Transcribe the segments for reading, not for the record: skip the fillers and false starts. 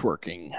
Networking.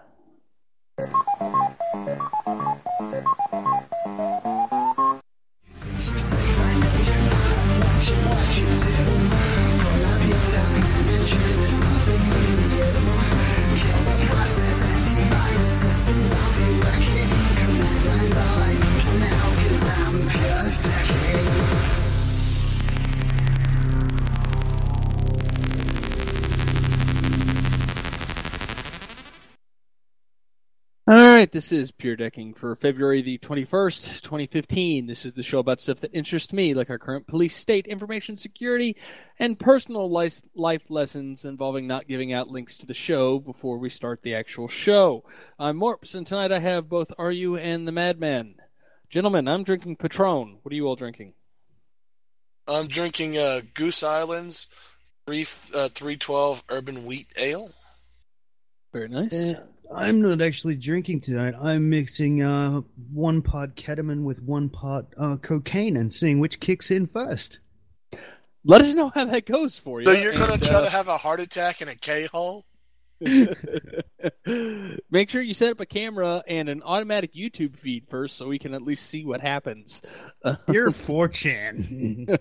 All right, this is Pure Decking for February the 21st, 2015. This is the show about stuff that interests me, like our current police state, information security, and personal life lessons involving not giving out links to the show before we start the actual show. I'm Morps, and tonight I have both RU and the Madman. Gentlemen, I'm drinking Patron. What are you all drinking? I'm drinking Goose Island's 312 Urban Wheat Ale. Very nice. I'm not actually drinking tonight. I'm mixing 1 part ketamine with 1 part cocaine and seeing which kicks in first. Let us know how that goes for you. So you're going to try to have a heart attack in a K-hole? Make sure you set up a camera and an automatic YouTube feed first so we can at least see what happens. You're 4chan.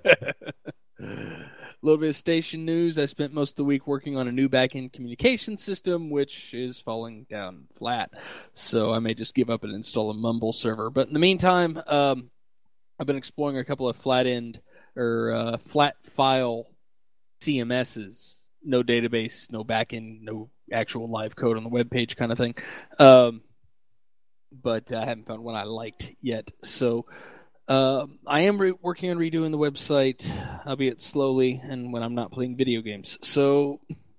A little bit of station news. I spent most of the week working on a new back-end communication system, which is falling down flat. So I may just give up and install a Mumble server. But in the meantime, I've been exploring a couple of flat file CMSs. No database, no back-end, no actual live code on the web page kind of thing. But I haven't found one I liked yet. So I am working on redoing the website, albeit slowly, and when I'm not playing video games. So,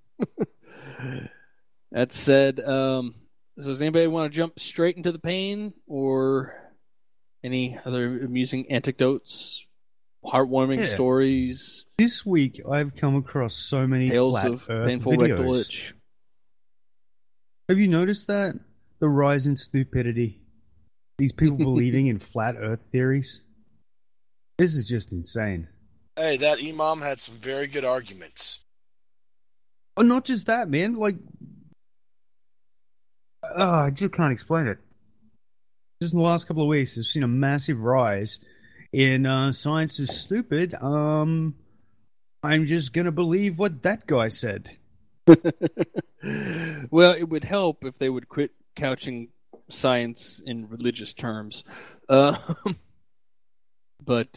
that said, so does anybody want to jump straight into the pain, or any other amusing anecdotes, heartwarming stories? This week, I've come across so many tales flat of Earth painful videos. rectal itch. Have you noticed that? The rise in stupidity. These people believing in flat Earth theories. This is just insane. Hey, that Imam had some very good arguments. Oh, not just that, man. Like, I just can't explain it. Just in the last couple of weeks, I've seen a massive rise in science is stupid. I'm just going to believe what that guy said. Well, it would help if they would quit couching science in religious terms. But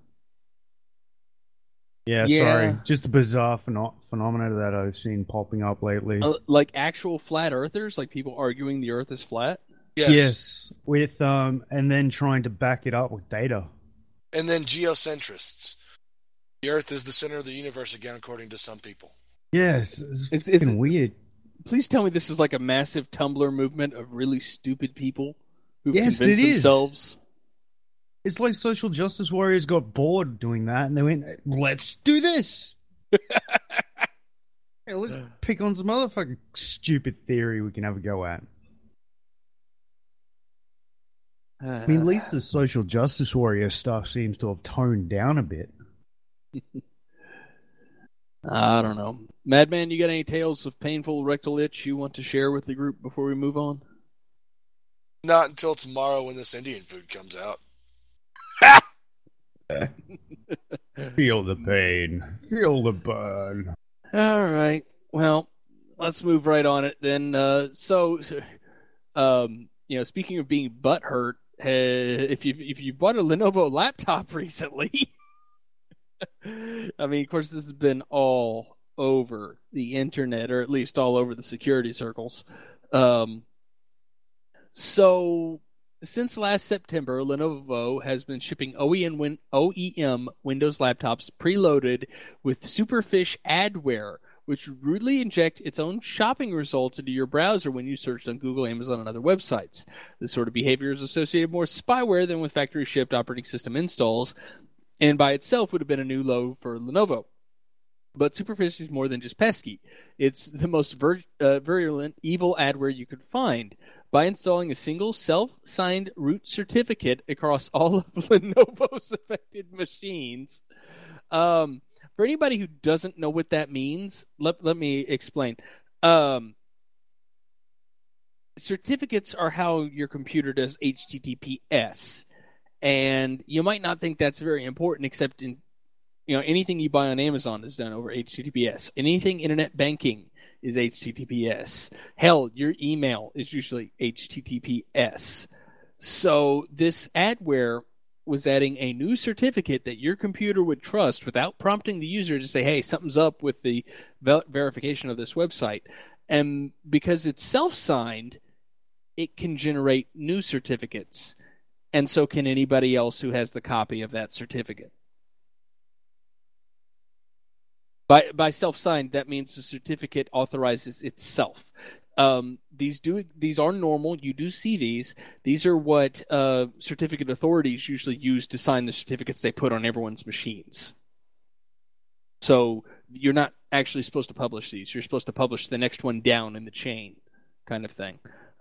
yeah, sorry. Just a bizarre phenomena that I've seen popping up lately. Like actual flat earthers, like people arguing the earth is flat? Yes. With and then trying to back it up with data. And then geocentrists. The earth is the center of the universe again, according to some people. Yes, it's weird. Please tell me this is like a massive Tumblr movement of really stupid people who convince themselves. It's like social justice warriors got bored doing that, and they went, "Let's do this." Hey, let's pick on some other fucking stupid theory we can have a go at. I mean, at least the social justice warrior stuff seems to have toned down a bit. I don't know. Madman, you got any tales of painful rectal itch you want to share with the group before we move on? Not until tomorrow when this Indian food comes out. Feel the pain. Feel the burn. All right. Well, let's move right on it then. Speaking of being butthurt, if you bought a Lenovo laptop recently, I mean, of course, this has been all over the internet, or at least all over the security circles. So, since last September, Lenovo has been shipping OEM Windows laptops preloaded with Superfish adware, which rudely inject its own shopping results into your browser when you searched on Google, Amazon, and other websites. This sort of behavior is associated more with spyware than with factory-shipped operating system installs, and by itself would have been a new low for Lenovo. But Superfish is more than just pesky. It's the most virulent, evil adware you could find. By installing a single self-signed root certificate across all of Lenovo's affected machines. For anybody who doesn't know what that means, let me explain. certificates are how your computer does HTTPS. And you might not think that's very important, except in anything you buy on Amazon is done over HTTPS. Anything internet banking is HTTPS. Hell, your email is usually HTTPS. So this adware was adding a new certificate that your computer would trust without prompting the user to say, hey, something's up with the verification of this website. And because it's self-signed, it can generate new certificates. And so can anybody else who has the copy of that certificate. By self-signed, that means the certificate authorizes itself. These are normal. You do see these. These are what certificate authorities usually use to sign the certificates they put on everyone's machines. So you're not actually supposed to publish these. You're supposed to publish the next one down in the chain, kind of thing.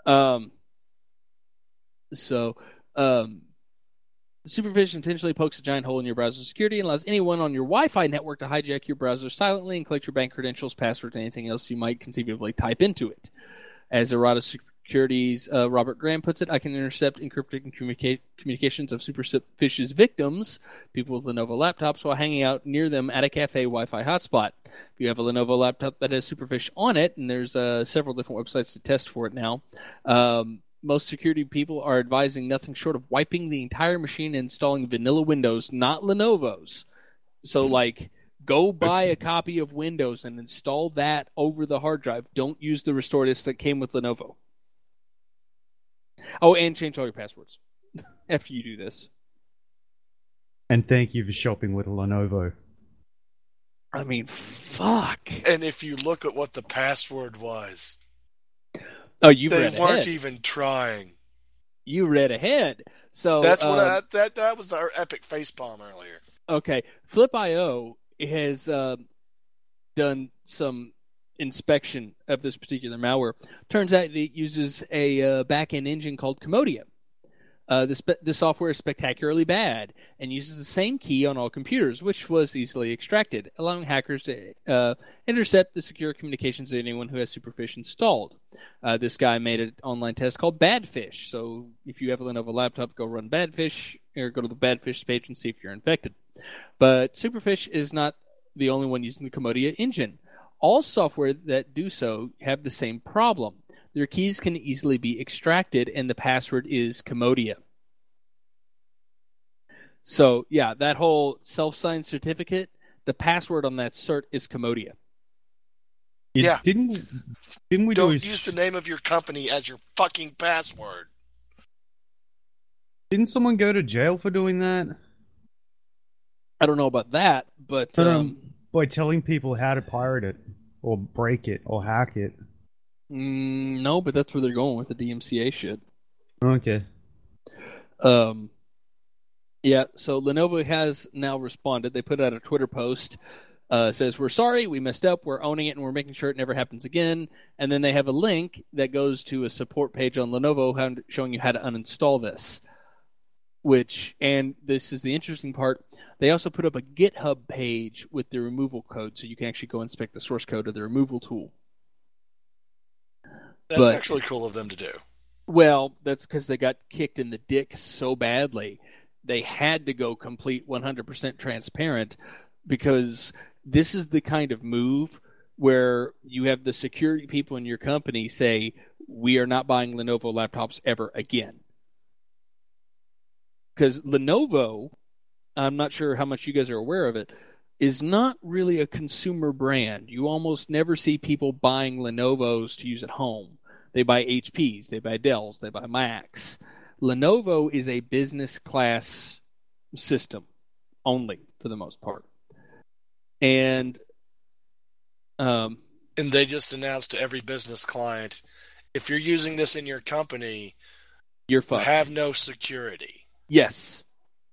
Superfish intentionally pokes a giant hole in your browser security and allows anyone on your Wi-Fi network to hijack your browser silently and collect your bank credentials, passwords, and anything else you might conceivably type into it. As Errata Security's Robert Graham puts it, I can intercept encrypted communications of Superfish's victims, people with Lenovo laptops, while hanging out near them at a cafe Wi-Fi hotspot. If you have a Lenovo laptop that has Superfish on it, and there's several different websites to test for it now, most security people are advising nothing short of wiping the entire machine and installing vanilla Windows, not Lenovo's. So, go buy a copy of Windows and install that over the hard drive. Don't use the restore disk that came with Lenovo. Oh, and change all your passwords after you do this. And thank you for shopping with Lenovo. I mean, fuck. And if you look at what the password was... Oh, you they read weren't ahead. Even trying. You read ahead. So that's what that was the epic facepalm earlier. Okay, Flip.io has done some inspection of this particular malware. Turns out it uses a back-end engine called Comodia. The software is spectacularly bad and uses the same key on all computers, which was easily extracted, allowing hackers to intercept the secure communications of anyone who has Superfish installed. This guy made an online test called Badfish. So if you have a Lenovo laptop, go run Badfish, or go to the Badfish page and see if you're infected. But Superfish is not the only one using the Comodia engine. All software that do so have the same problem. Their keys can easily be extracted, and the password is Comodia. So, yeah, that whole self-signed certificate, the password on that cert is Comodia. Yeah. Didn't we Don't use the name of your company as your fucking password. Didn't someone go to jail for doing that? I don't know about that, but... by telling people how to pirate it, or break it, or hack it. No, but that's where they're going with the DMCA shit. Okay. Yeah, so Lenovo has now responded. They put out a Twitter post. Says, we're sorry, we messed up, we're owning it, and we're making sure it never happens again. And then they have a link that goes to a support page on Lenovo showing you how to uninstall this. And this is the interesting part, they also put up a GitHub page with the removal code, so you can actually go inspect the source code of the removal tool. That's actually cool of them to do. Well, that's because they got kicked in the dick so badly. They had to go complete 100% transparent, because this is the kind of move where you have the security people in your company say, we are not buying Lenovo laptops ever again. Because Lenovo, I'm not sure how much you guys are aware of it, is not really a consumer brand. You almost never see people buying Lenovos to use at home. They buy HPs, they buy Dells, they buy Macs. Lenovo is a business class system only, for the most part. And they just announced to every business client, if you're using this in your company, you're fucked. You have no security. Yes.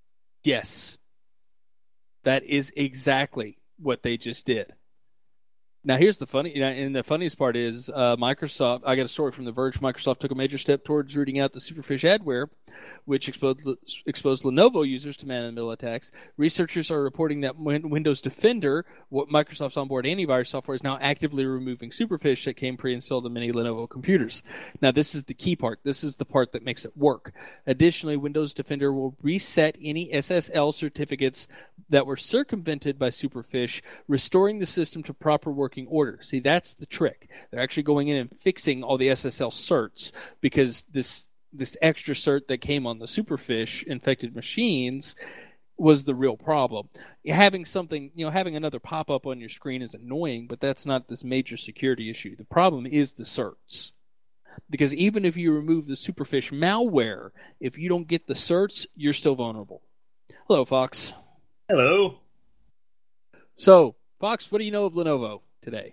That is exactly what they just did. Now, here's the funniest part is Microsoft. I got a story from The Verge. Microsoft took a major step towards rooting out the Superfish adware which exposed Lenovo users to man-in-the-middle attacks. Researchers are reporting that Windows Defender, what Microsoft's onboard antivirus software, is now actively removing Superfish that came pre-installed in many Lenovo computers. Now, this is the key part. This is the part that makes it work. Additionally, Windows Defender will reset any SSL certificates that were circumvented by Superfish, restoring the system to proper working order. See, that's the trick. They're actually going in and fixing all the SSL certs, because this extra cert that came on the Superfish infected machines was the real problem. Having something, having another pop-up on your screen is annoying, but that's not this major security issue. The problem is the certs. Because even if you remove the Superfish malware, if you don't get the certs, you're still vulnerable. Hello, Fox. Hello. So, Fox, what do you know of Lenovo today?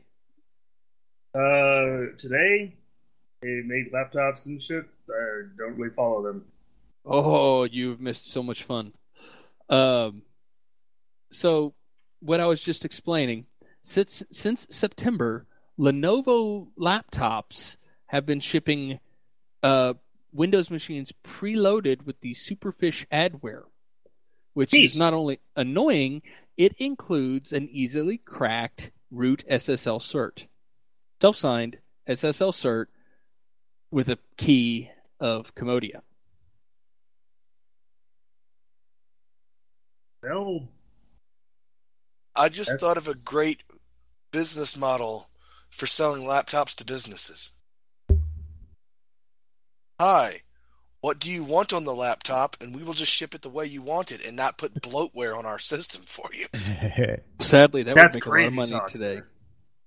Today, they make laptops and shit. I don't really follow them. Oh, you've missed so much fun. So, what I was just explaining, since September, Lenovo laptops have been shipping Windows machines preloaded with the Superfish adware, which is not only annoying, it includes an easily cracked root SSL cert. Self-signed SSL cert with a key of Commodia. Well, I just thought of a great business model for selling laptops to businesses. Hi, what do you want on the laptop? And we will just ship it the way you want it and not put bloatware on our system for you. Sadly, that would make a lot of money talk, today. Sir.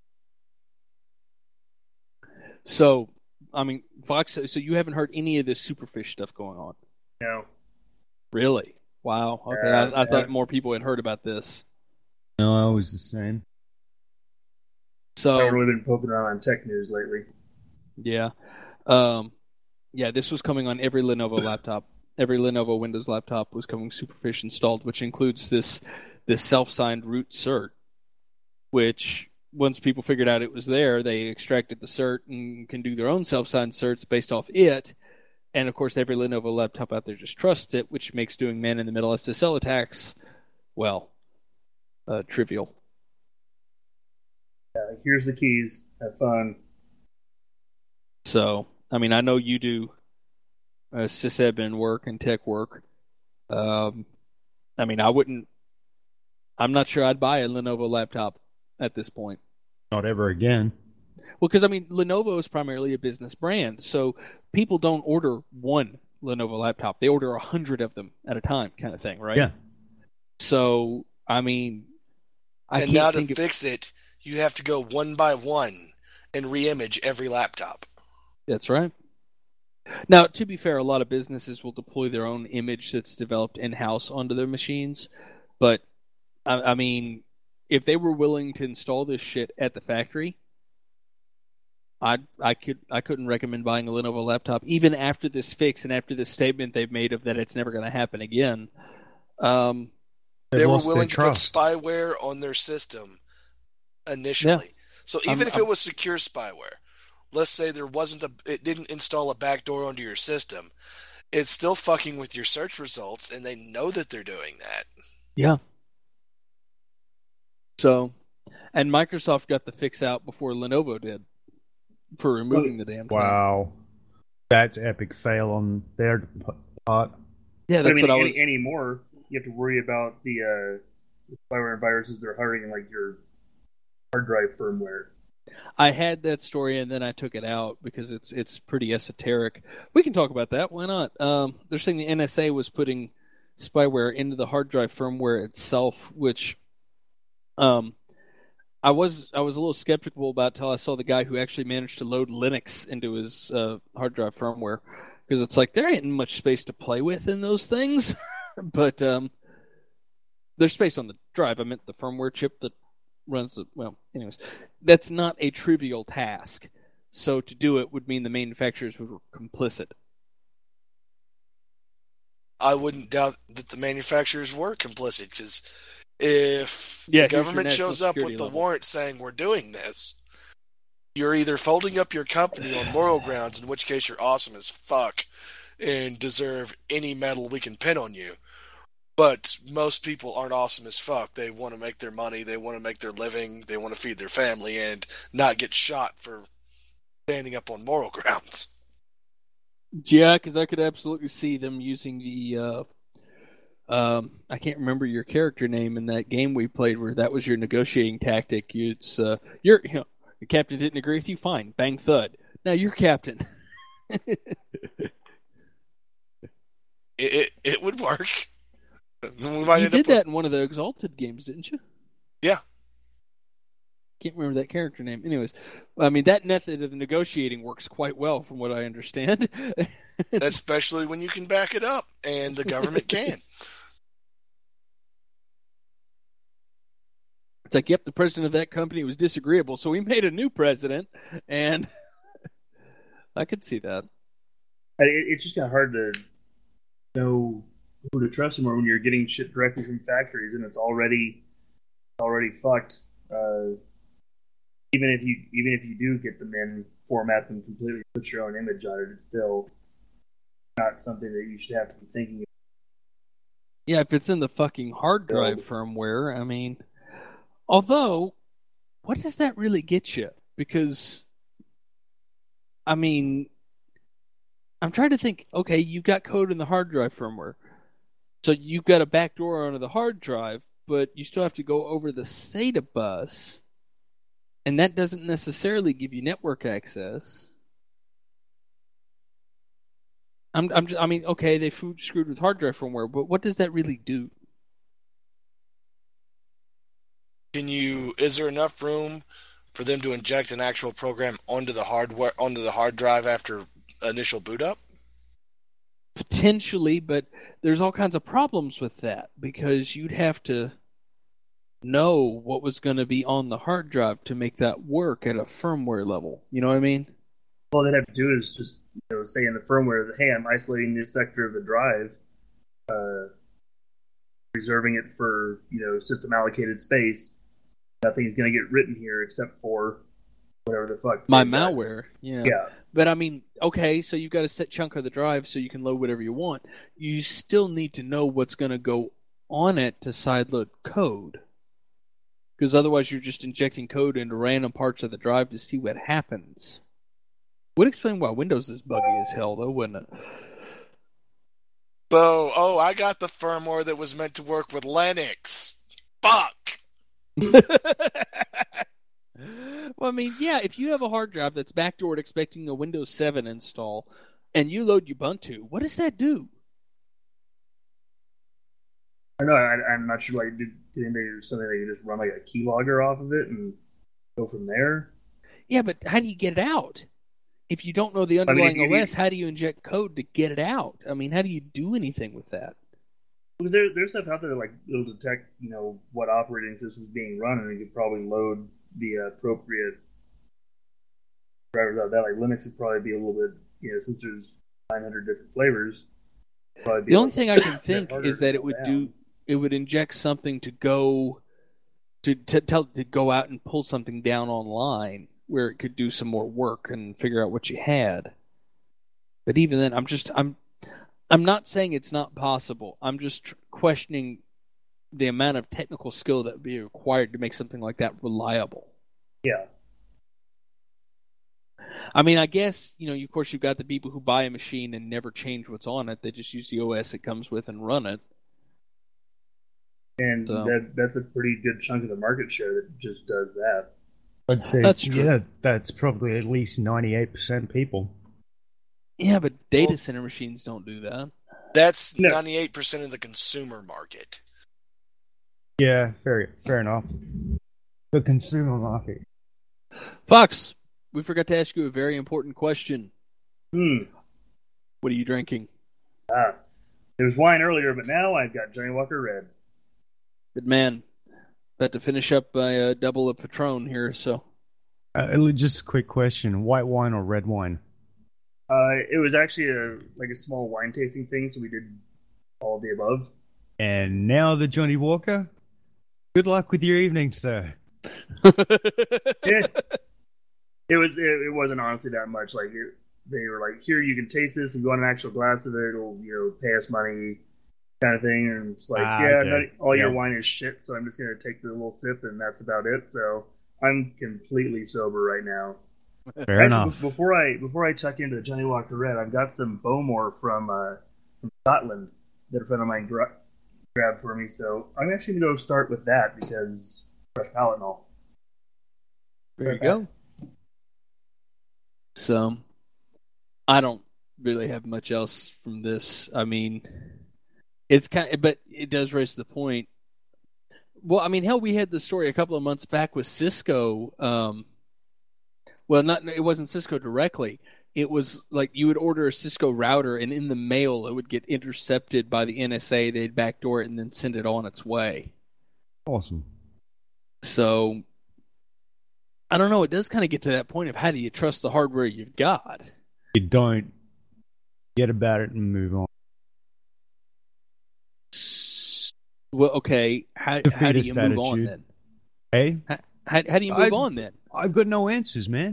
So, I mean, Fox, so you haven't heard any of this Superfish stuff going on? No. Really? Wow. Okay, I thought more people had heard about this. No, I was the same. So, I've really been poking around on tech news lately. Yeah. Yeah, this was coming on every Lenovo laptop. Every Lenovo Windows laptop was coming Superfish installed, which includes this self-signed root cert, which once people figured out it was there, they extracted the cert and can do their own self-signed certs based off it. And, of course, every Lenovo laptop out there just trusts it, which makes doing man-in-the-middle SSL attacks, well, trivial. Here's the keys. Have fun. So, I mean, I know you do sysadmin work and tech work. I mean, I'm not sure I'd buy a Lenovo laptop at this point. Not ever again. Well, because, I mean, Lenovo is primarily a business brand, so people don't order one Lenovo laptop. They order 100 of them at a time kind of thing, right? Yeah. So, I mean, And now to fix it, you have to go one by one and re-image every laptop. That's right. Now, to be fair, a lot of businesses will deploy their own image that's developed in-house onto their machines. But, I mean, if they were willing to install this shit at the factory, I couldn't recommend buying a Lenovo laptop, even after this fix and after this statement they've made of that it's never going to happen again. They were willing to put spyware on their system initially. Yeah. So even if it was secure spyware, let's say it didn't install a backdoor onto your system, it's still fucking with your search results, and they know that they're doing that. Yeah. So, and Microsoft got the fix out before Lenovo did for removing the damn thing. Wow. That's epic fail on their part. Yeah, that's what I was... Anymore, you have to worry about the spyware and viruses they're hiding in, like, your hard drive firmware. I had that story and then I took it out because it's pretty esoteric. We can talk about that. Why not? They're saying the NSA was putting spyware into the hard drive firmware itself, which I was a little skeptical about until I saw the guy who actually managed to load Linux into his hard drive firmware, because it's like there ain't much space to play with in those things. But there's space on the drive. I meant the firmware chip that runs it. Well, anyways, that's not a trivial task. So to do it would mean the manufacturers were complicit. I wouldn't doubt that the manufacturers were complicit, because if the government shows up with the warrant saying we're doing this, you're either folding up your company on moral grounds, in which case you're awesome as fuck, and deserve any medal we can pin on you. But most people aren't awesome as fuck. They want to make their money, they want to make their living, they want to feed their family, and not get shot for standing up on moral grounds. Yeah, because I could absolutely see them using the I can't remember your character name in that game we played where that was your negotiating tactic. The captain didn't agree with you, fine, bang thud. Now you're captain. It would work. You did that in one of the Exalted games, didn't you? Yeah. Can't remember that character name. Anyways, I mean, that method of negotiating works quite well from what I understand. Especially when you can back it up, and the government can. It's like, yep, the president of that company was disagreeable, so we made a new president, and I could see that. It's just kind of hard to know who to trust anymore when you're getting shit directly from factories and it's already fucked. Even if you do get them in, format them completely, put your own image on it, it's still not something that you should have to be thinking about. Yeah, if it's in the fucking hard drive firmware, I mean, although, what does that really get you? Because, I mean, I'm trying to think, okay, you've got code in the hard drive firmware. So you've got a backdoor onto the hard drive, but you still have to go over the SATA bus, and that doesn't necessarily give you network access. I mean, okay, they screwed with hard drive firmware, but what does that really do? Is there enough room for them to inject an actual program onto the hard drive after initial boot up? Potentially, but there's all kinds of problems with that because you'd have to know what was going to be on the hard drive to make that work at a firmware level. You know what I mean? All they'd have to do is just say in the firmware that, hey, I'm isolating this sector of the drive, reserving it for system allocated space. Nothing's going to get written here except for whatever the fuck. My malware, yeah. Yeah. But I mean, okay, so you've got a set chunk of the drive so you can load whatever you want. You still need to know what's going to go on it to sideload code. Because otherwise you're just injecting code into random parts of the drive to see what happens. Would explain why Windows is buggy as hell, though, wouldn't it? So, I got the firmware that was meant to work with Linux. Fuck! Well, I mean, yeah, if you have a hard drive that's backdoored expecting a Windows 7 install, and you load Ubuntu, what does that do? I know, I'm not sure, did anybody do something that you just run like a keylogger off of it and go from there? Yeah, but how do you get it out? If you don't know the underlying OS, how do you inject code to get it out? I mean, how do you do anything with that? Because there's stuff out there that it'll detect, what operating system is being run, and you could probably load the appropriate drivers out of that. Like Linux would probably be a little bit, since there's 900 different flavors. The only thing I can think is that it would inject something to go to go out and pull something down online where it could do some more work and figure out what you had. But even then, I'm not saying it's not possible. I'm just questioning the amount of technical skill that would be required to make something like that reliable. Yeah. I mean, I guess, of course, you've got the people who buy a machine and never change what's on it. They just use the OS it comes with and run it. And that's a pretty good chunk of the market share that just does that. I'd say that's true. Yeah, that's probably at least 98% people. Yeah, but data center machines don't do that. That's 98% of the consumer market. Yeah, fair enough. The consumer market. Fox, we forgot to ask you a very important question. What are you drinking? There was wine earlier, but now I've got Johnny Walker Red. Good man. About to finish up by double a Patron here, so. Just a quick question: white wine or red wine? It was actually a small wine tasting thing, so we did all of the above. And now the Johnny Walker. Good luck with your evening, sir. It wasn't honestly that much. they were like, here, you can taste this and go on an actual glass of it. It'll, pay us money kind of thing. And it's like, all your wine is shit, so I'm just going to take the little sip and that's about it. So I'm completely sober right now. Fair enough. Before I tuck into Johnny Walker Red, I've got some Bowmore from Scotland that a friend of mine grabbed for me. So I'm actually going to go start with that because fresh palate and all. There you go. So, I don't really have much else from this. I mean, but it does raise the point. Well, I mean, hell, we had the story a couple of months back with Cisco. It wasn't Cisco directly. It was like you would order a Cisco router, and in the mail, it would get intercepted by the NSA. They'd backdoor it and then send it on its way. Awesome. So, I don't know. It does kind of get to that point of how do you trust the hardware you've got? You don't. Get about it and move on. Well, okay. How do you move on then? Hey? How do you move on then? I've got no answers, man.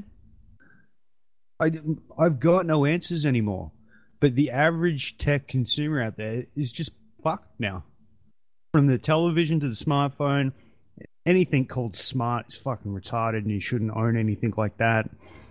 I've got no answers anymore. But the average tech consumer out there is just fucked now. From the television to the smartphone, anything called smart is fucking retarded, and you shouldn't own anything like that.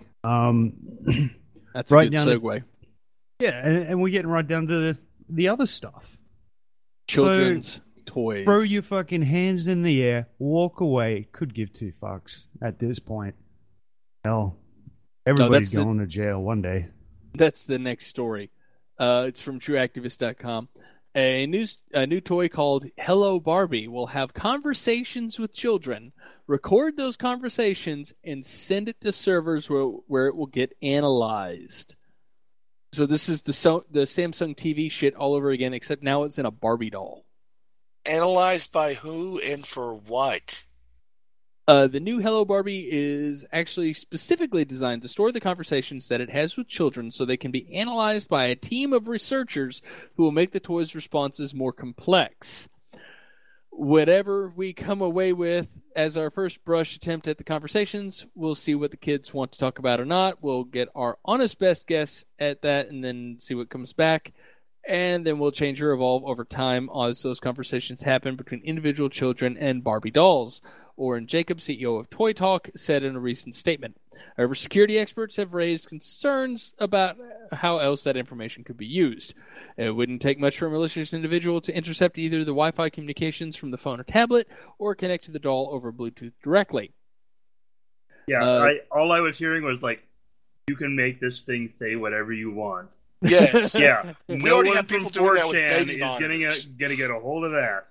That's a good segue. And we're getting right down to the other stuff. Children's toys. Throw your fucking hands in the air, walk away. Could give two fucks at this point. Hell, everybody's going to jail one day. That's the next story. It's from TrueActivist.com. A new toy called Hello Barbie will have conversations with children, record those conversations, and send it to servers where it will get analyzed. So this is the Samsung TV shit all over again, except now it's in a Barbie doll. Analyzed by who and for what? The new Hello Barbie is actually specifically designed to store the conversations that it has with children so they can be analyzed by a team of researchers who will make the toy's responses more complex. Whatever we come away with as our first brush attempt at the conversations, we'll see what the kids want to talk about or not. We'll get our honest best guess at that and then see what comes back. And then we'll change or evolve over time as those conversations happen between individual children and Barbie dolls. Orrin Jacobs, CEO of Toy Talk, said in a recent statement. However, security experts have raised concerns about how else that information could be used. It wouldn't take much for a malicious individual to intercept either the Wi-Fi communications from the phone or tablet or connect to the doll over Bluetooth directly. Yeah, all I was hearing was like, you can make this thing say whatever you want. Yes. Yeah. We already have people doing that with baby is going to get a hold of that.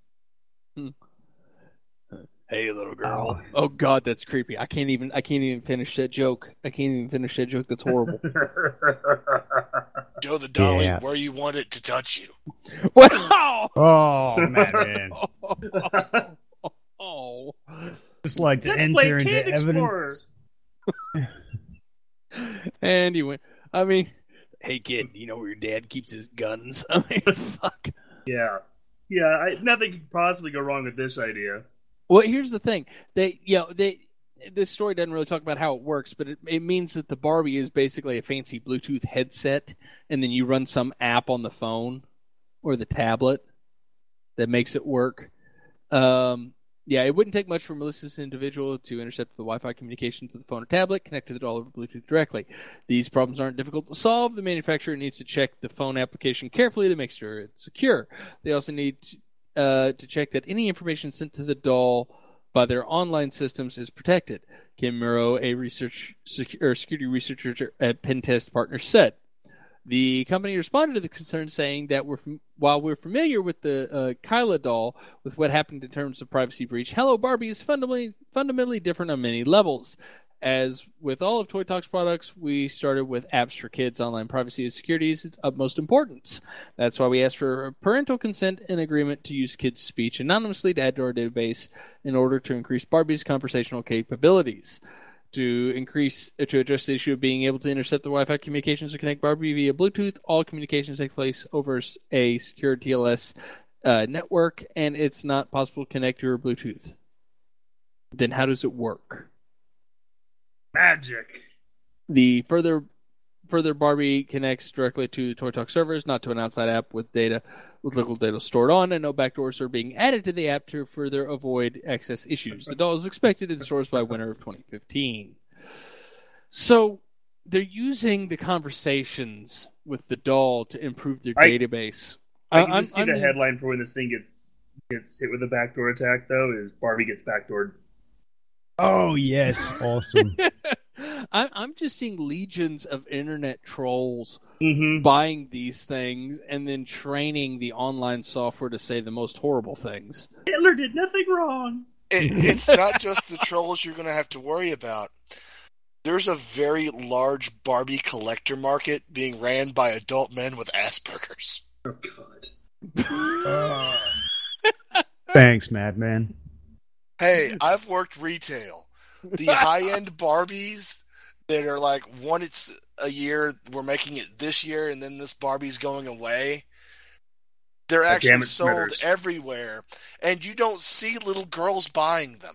Hey, little girl. Oh God, that's creepy. I can't even finish that joke. That's horrible. Joe the dolly, where you want it to touch you. Wow! Oh man. Oh. Just like to enter into evidence. And he went. I mean, hey kid, you know where your dad keeps his guns? I mean, fuck. Yeah. Nothing could possibly go wrong with this idea. Well, here's the thing. This story doesn't really talk about how it works, but it means that the Barbie is basically a fancy Bluetooth headset, and then you run some app on the phone or the tablet that makes it work. It wouldn't take much for a malicious individual to intercept the Wi-Fi communication to the phone or tablet, connect to the doll over Bluetooth directly. These problems aren't difficult to solve. The manufacturer needs to check the phone application carefully to make sure it's secure. They also need to check that any information sent to the doll by their online systems is protected. Kim Murrow, a security researcher at Pentest Partners, said. The company responded to the concern saying that while we're familiar with the Kyla doll, with what happened in terms of privacy breach, Hello Barbie is fundamentally different on many levels. As with all of Toy Talk's products, we started with apps for kids. Online privacy and security is its utmost importance. That's why we asked for parental consent and agreement to use kids' speech anonymously to add to our database in order to increase Barbie's conversational capabilities. To address the issue of being able to intercept the Wi-Fi communications and connect Barbie via Bluetooth, all communications take place over a secure TLS network, and it's not possible to connect to your Bluetooth. Then how does it work? Magic. The further Further, Barbie connects directly to Toy Talk servers, not to an outside app with local data stored on, and no backdoors are being added to the app to further avoid access issues. The doll is expected in stores by winter of 2015. So they're using the conversations with the doll to improve their database. I can see the headline for when this thing gets hit with a backdoor attack, though, is Barbie gets backdoored. Oh, yes. Awesome. I'm just seeing legions of internet trolls buying these things and then training the online software to say the most horrible things. Hitler did nothing wrong. It's not just the trolls you're going to have to worry about. There's a very large Barbie collector market being ran by adult men with Asperger's. Oh, God. Thanks, Madman. Hey, I've worked retail. The high-end Barbies that are like once a year, we're making it this year, and then this Barbie's going away. They're actually sold everywhere, and you don't see little girls buying them.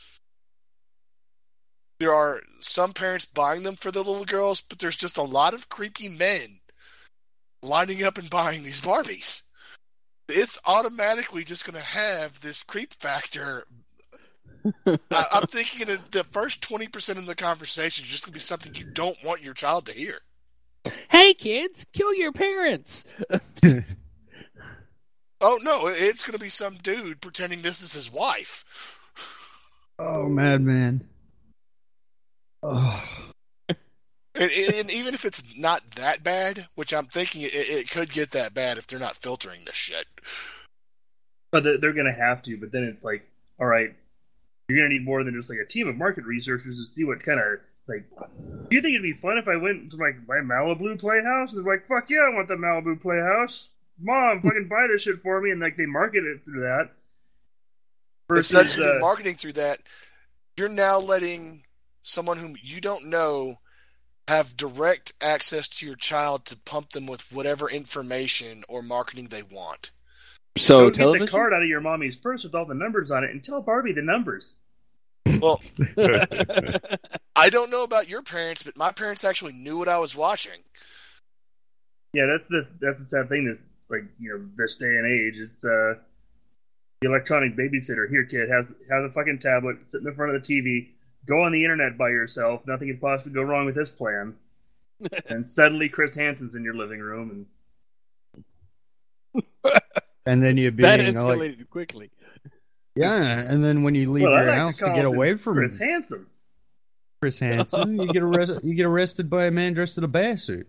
There are some parents buying them for the little girls, but there's just a lot of creepy men lining up and buying these Barbies. It's automatically just going to have this creep factor. I'm thinking the first 20% of the conversation is just going to be something you don't want your child to hear. Hey, kids, kill your parents. Oh, no, it's going to be some dude pretending this is his wife. Oh, Madman. Oh. And even if it's not that bad, which I'm thinking it could get that bad if they're not filtering this shit. But they're going to have to, but then it's like, all right, you're going to need more than just like a team of market researchers to see what kind of, like, do you think it'd be fun if I went to like my Malibu Playhouse? And they're like, fuck yeah, I want the Malibu Playhouse. Mom, fucking buy this shit for me. And like they market it through that. Versus, it's not just marketing through that. You're now letting someone whom you don't know have direct access to your child to pump them with whatever information or marketing they want. So go get the card out of your mommy's purse with all the numbers on it and tell Barbie the numbers. Well, I don't know about your parents, but my parents actually knew what I was watching. Yeah, that's the sad thing. Is like, you know, this day and age, it's the electronic babysitter. Here, kid, has a fucking tablet, sit in the front of the TV, go on the internet by yourself. Nothing could possibly go wrong with this plan. And suddenly, Chris Hansen's in your living room, and then you're being that escalated quickly. Yeah, and then when you leave your house to get away from Chris Hansen, you get arrested. You get arrested by a man dressed in a bear suit.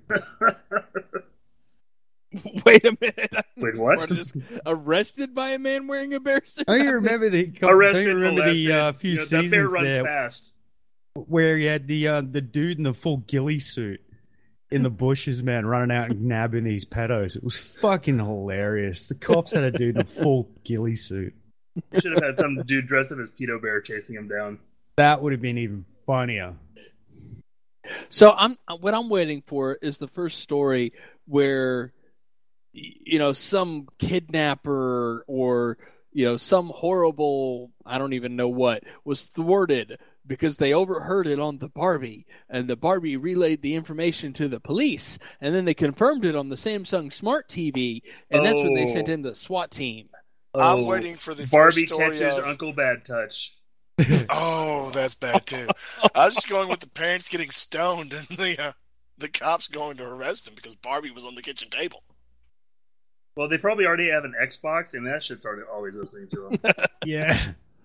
Wait a minute! Wait, what? Arrested by a man wearing a bear suit? Oh, you remember the few seasons bear runs there fast. where you had the dude in the full ghillie suit in the bushes, man, running out and nabbing these pedos. It was fucking hilarious. The cops had a dude in a full ghillie suit. Should have had some dude dressed up as Pedo Bear chasing him down. That would have been even funnier. So what I'm waiting for is the first story where, you know, some kidnapper or, you know, some horrible, I don't even know what, was thwarted because they overheard it on the Barbie, and the Barbie relayed the information to the police, and then they confirmed it on the Samsung Smart TV, and that's when they sent in the SWAT team. I'm waiting for the Barbie first story catches of Uncle Bad Touch. Oh, that's bad too. I was just going with the parents getting stoned and the cops going to arrest him because Barbie was on the kitchen table. Well, they probably already have an Xbox, and that shit's always listening to them. Yeah.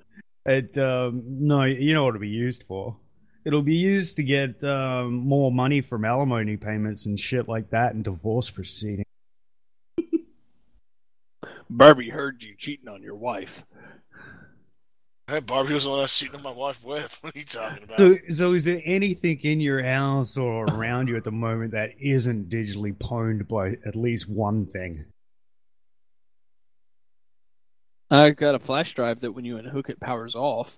No, you know what it'll be used for? It'll be used to get more money from alimony payments and shit like that and divorce proceedings. Barbie heard you cheating on your wife. Hey, Barbie was the one I was cheating on my wife with. What are you talking about? So is there anything in your house or around you at the moment that isn't digitally pwned by at least one thing? I've got a flash drive that when you unhook it powers off.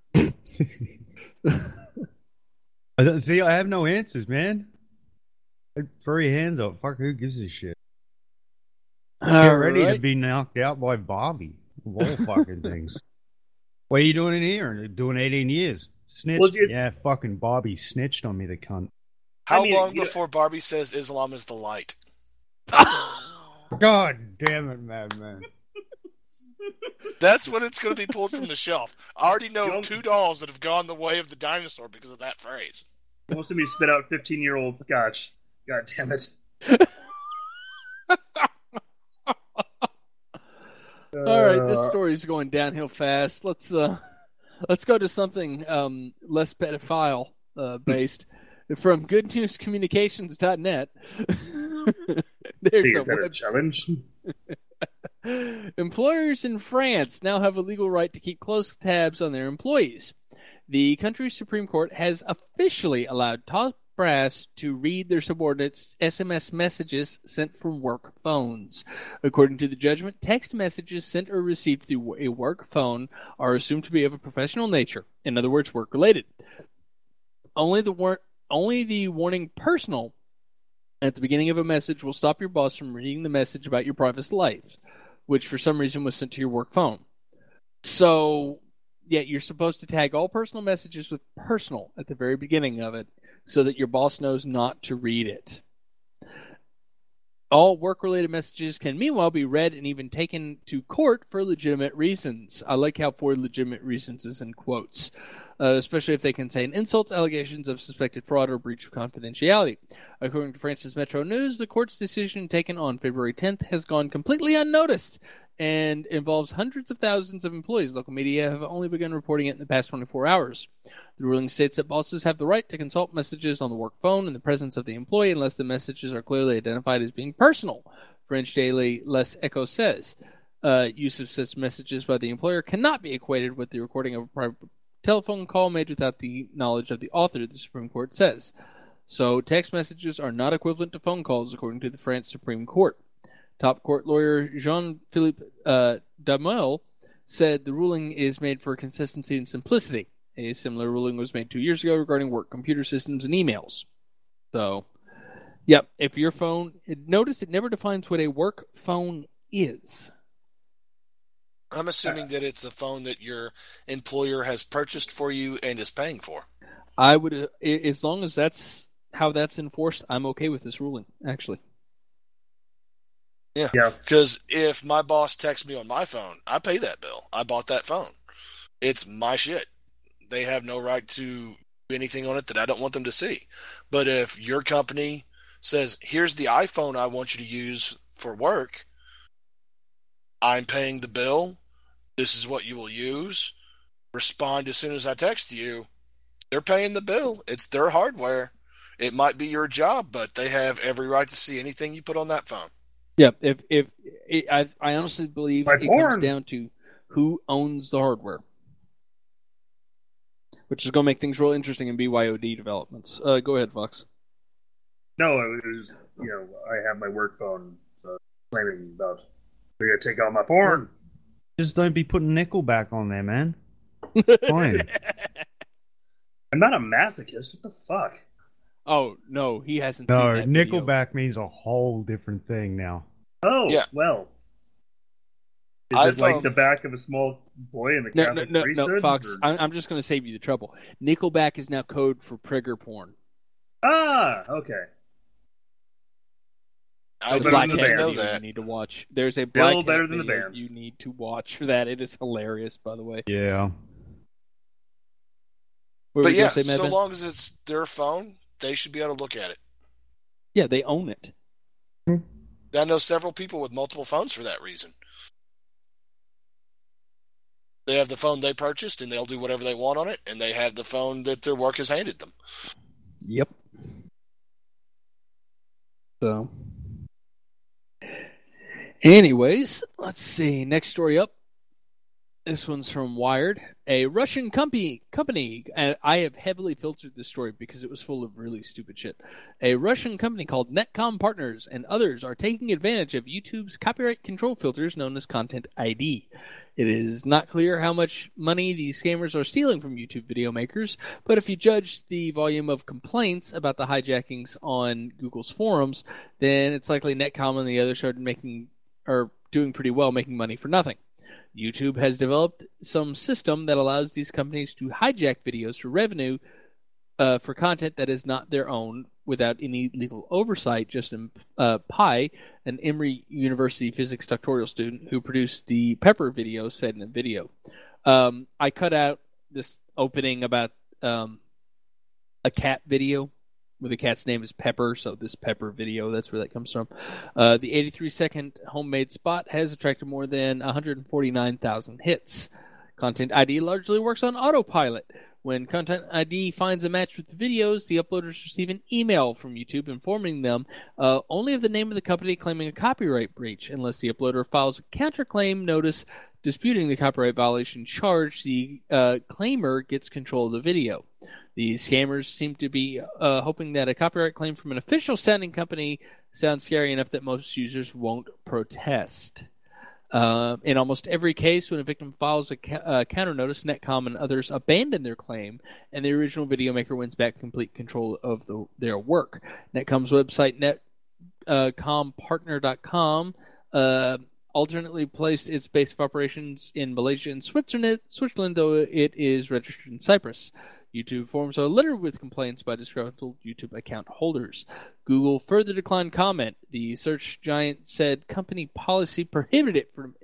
See, I have no answers, man. I throw your hands up. Fuck, who gives a shit? Get ready to be knocked out by Barbie. Of all fucking things. What are you doing in here? Doing 18 years. Snitched? Yeah, fucking Barbie snitched on me, the cunt. How long before Barbie says Islam is the light? God damn it, madman. That's when it's going to be pulled from the shelf. I already know of 2 dolls that have gone the way of the dinosaur because of that phrase. Most of me spit out 15-year-old scotch. God damn it. All right, this story's going downhill fast. Let's go to something less pedophile based. From goodnewscommunications.net. There's a challenge. Employers in France now have a legal right to keep close tabs on their employees. The country's Supreme Court has officially allowed top brass to read their subordinates' SMS messages sent from work phones. According to the judgment, text messages sent or received through a work phone are assumed to be of a professional nature, in other words, work-related. Only the warning personal at the beginning of a message will stop your boss from reading the message about your private life, which for some reason was sent to your work phone. So, yeah, you're supposed to tag all personal messages with personal at the very beginning of it so that your boss knows not to read it. All work-related messages can meanwhile be read and even taken to court for legitimate reasons. I like how for legitimate reasons is in quotes, especially if they contain insults, allegations of suspected fraud, or breach of confidentiality. According to France's Metro News, the court's decision taken on February 10th has gone completely unnoticed and involves hundreds of thousands of employees. Local media have only begun reporting it in the past 24 hours. The ruling states that bosses have the right to consult messages on the work phone in the presence of the employee unless the messages are clearly identified as being personal. French daily Les Echos says use of such messages by the employer cannot be equated with the recording of a private telephone call made without the knowledge of the author, the Supreme Court says. So text messages are not equivalent to phone calls, according to the French Supreme Court. Top court lawyer Jean-Philippe Damel said the ruling is made for consistency and simplicity. A similar ruling was made 2 years ago regarding work computer systems and emails. So, yeah, if your phone... Notice it never defines what a work phone is. I'm assuming that it's a phone that your employer has purchased for you and is paying for. I would... As long as that's how that's enforced, I'm okay with this ruling, actually. Yeah, because if my boss texts me on my phone, I pay that bill. I bought that phone. It's my shit. They have no right to do anything on it that I don't want them to see. But if your company says, here's the iPhone I want you to use for work, I'm paying the bill, this is what you will use, respond as soon as I text you, they're paying the bill. It's their hardware. It might be your job, but they have every right to see anything you put on that phone. Yeah, I honestly believe it comes down to who owns the hardware, which is going to make things real interesting in BYOD developments. Go ahead, Fox. No, it was, I have my work phone, so complaining about they're going to take all my porn. Just don't be putting Nickelback on there, man. Fine. I'm not a masochist. What the fuck? Oh, no, he hasn't seen that Nickelback video. means a whole different thing now. Oh, yeah. Well. Is it like the back of a small boy in the Catholic priesthood? No, Fox, I'm just going to save you the trouble. Nickelback is now code for prigger porn. Ah, okay. I didn't know that. You need to watch. There's a Black Still better than the band. You need to watch for that. It is hilarious, by the way. Yeah. But yeah, so long as it's their phone, they should be able to look at it. Yeah, they own it. I know several people with multiple phones for that reason. They have the phone they purchased, and they'll do whatever they want on it, and they have the phone that their work has handed them. Yep. So, anyways, let's see. Next story up. This one's from Wired. A Russian company, and I have heavily filtered this story because it was full of really stupid shit. A Russian company called Netcom Partners and others are taking advantage of YouTube's copyright control filters known as Content ID. It is not clear how much money these scammers are stealing from YouTube video makers, but if you judge the volume of complaints about the hijackings on Google's forums, then it's likely Netcom and the others are doing pretty well making money for nothing. YouTube has developed some system that allows these companies to hijack videos for revenue for content that is not their own without any legal oversight. Justin Pai, an Emory University physics doctoral student who produced the Pepper video, said in a video, I cut out this opening about a cat video where the cat's name is Pepper, so this Pepper video, that's where that comes from. The 83-second homemade spot has attracted more than 149,000 hits. Content ID largely works on autopilot. When Content ID finds a match with the videos, the uploaders receive an email from YouTube informing them only of the name of the company claiming a copyright breach. Unless the uploader files a counterclaim notice disputing the copyright violation charge, the claimer gets control of the video. The scammers seem to be hoping that a copyright claim from an official-sounding company sounds scary enough that most users won't protest. In almost every case, when a victim files a counter notice, Netcom and others abandon their claim, and the original video maker wins back complete control of their work. Netcom's website, netcompartner.com, alternately placed its base of operations in Malaysia and Switzerland, though it is registered in Cyprus. YouTube forums are littered with complaints by disgruntled YouTube account holders. Google further declined comment. The search giant said company policy prohibited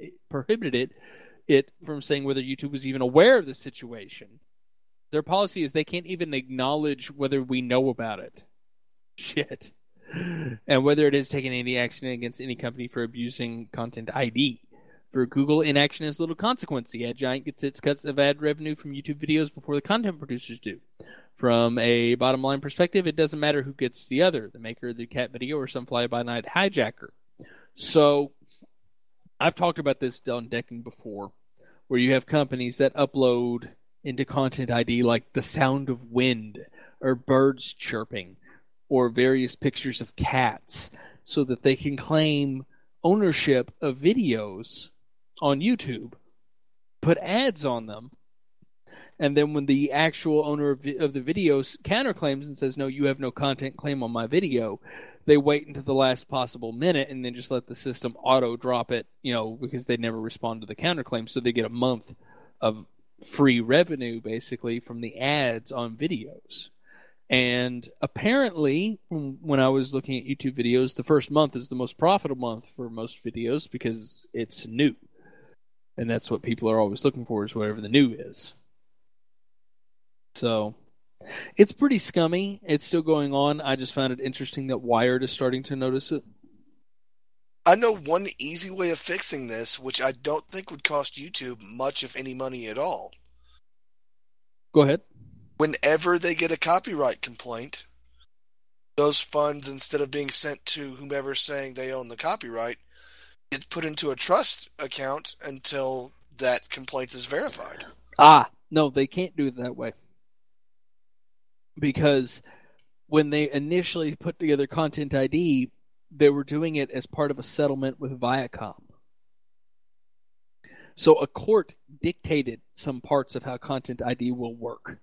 it from saying whether YouTube was even aware of the situation. Their policy is they can't even acknowledge whether we know about it. Shit. And whether it has taken any action against any company for abusing Content ID. For Google, inaction has little consequence. The ad giant gets its cut of ad revenue from YouTube videos before the content producers do. From a bottom line perspective, it doesn't matter who gets the other, the maker of the cat video or some fly-by-night hijacker. So, I've talked about this on Decking before, where you have companies that upload into Content ID like the sound of wind, or birds chirping, or various pictures of cats, so that they can claim ownership of videos on YouTube, put ads on them, and then when the actual owner of the videos counterclaims and says, no, you have no content claim on my video, they wait until the last possible minute and then just let the system auto-drop it, because they never respond to the counterclaim, so they get a month of free revenue, basically, from the ads on videos. And apparently, when I was looking at YouTube videos, the first month is the most profitable month for most videos because it's new. And that's what people are always looking for, is whatever the new is. So, it's pretty scummy. It's still going on. I just found it interesting that Wired is starting to notice it. I know one easy way of fixing this, which I don't think would cost YouTube much, if any, money at all. Go ahead. Whenever they get a copyright complaint, those funds, instead of being sent to whomever's saying they own the copyright, get put into a trust account until that complaint is verified. No, they can't do it that way. Because when they initially put together Content ID, they were doing it as part of a settlement with Viacom. So a court dictated some parts of how Content ID will work.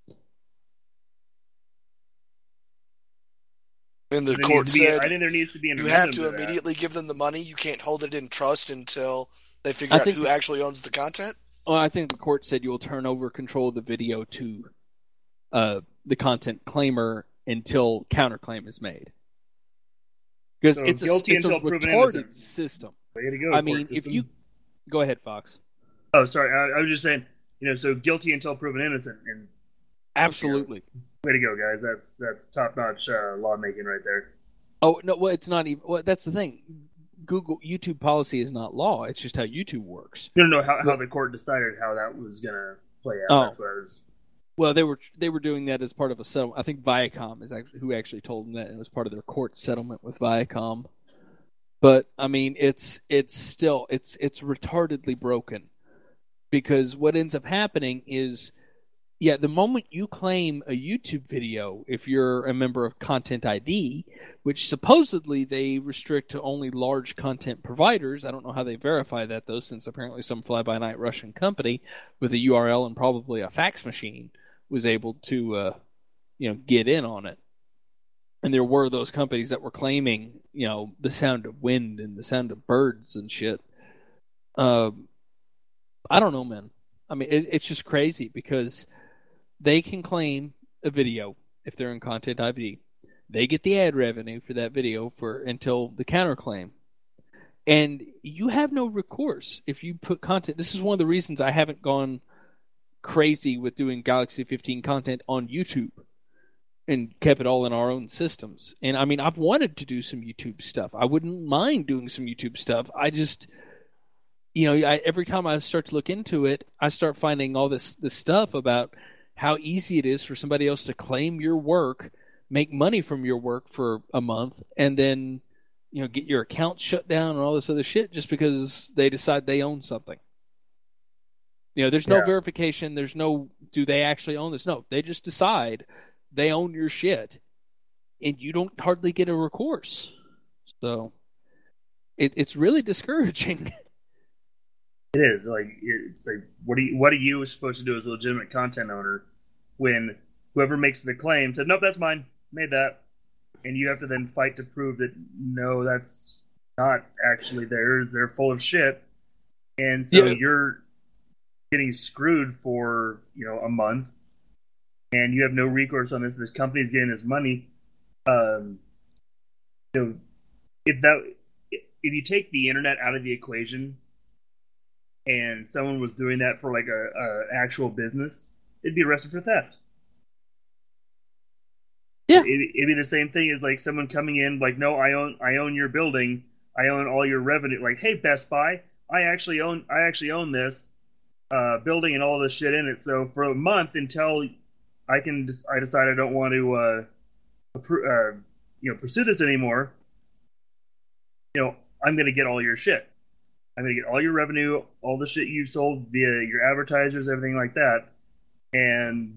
And the court said, I think there needs to be an you have to immediately give them the money. You can't hold it in trust until they figure out who actually owns the content. Well, I think the court said you will turn over control of the video to the content claimer until counterclaim is made. Because so it's a retarded system. Way to go, I mean, if you... Go ahead, Fox. Oh, sorry. I was just saying, so guilty until proven innocent. And absolutely. Way to go, guys. That's top-notch lawmaking right there. Oh, no, well, it's not even... Well, that's the thing. YouTube policy is not law. It's just how YouTube works. You don't know how the court decided how that was going to play out. That's what I was... Well, they were doing that as part of a settlement. I think Viacom is who actually told them that it was part of their court settlement with Viacom. But I mean, it's still retardedly broken, because what ends up happening is, the moment you claim a YouTube video, if you're a member of Content ID, which supposedly they restrict to only large content providers. I don't know how they verify that, though, since apparently some fly-by-night Russian company with a URL and probably a fax machine was able to, get in on it. And there were those companies that were claiming, the sound of wind and the sound of birds and shit. I don't know, man. I mean, it's just crazy because they can claim a video if they're in Content ID. They get the ad revenue for that video until the counterclaim. And you have no recourse if you put content. This is one of the reasons I haven't gone crazy with doing Galaxy 15 content on YouTube and kept it all in our own systems. And I mean, I've wanted to do some YouTube stuff. I wouldn't mind doing some YouTube stuff. I just, every time I start to look into it, I start finding all this stuff about how easy it is for somebody else to claim your work, make money from your work for a month, and then get your account shut down and all this other shit just because they decide they own something. There's no verification. There's no, do they actually own this? No, they just decide they own your shit, and you don't hardly get a recourse. So it's really discouraging. It is. It's like, what are you supposed to do as a legitimate content owner when whoever makes the claim said, nope, that's mine, made that. And you have to then fight to prove that, no, that's not actually theirs. They're full of shit. And so you're getting screwed for, a month. And you have no recourse on this. This company's getting this money. If you take the internet out of the equation and someone was doing that for like a actual business, it'd be arrested for theft. Yeah, it'd be the same thing as like someone coming in like, no, I own your building, I own all your revenue. Like, hey, Best Buy, I actually own this building and all this shit in it. So for a month until I decide I don't want to pursue this anymore, I'm going to get all your shit. I'm going to get all your revenue, all the shit you sold via your advertisers, everything like that, and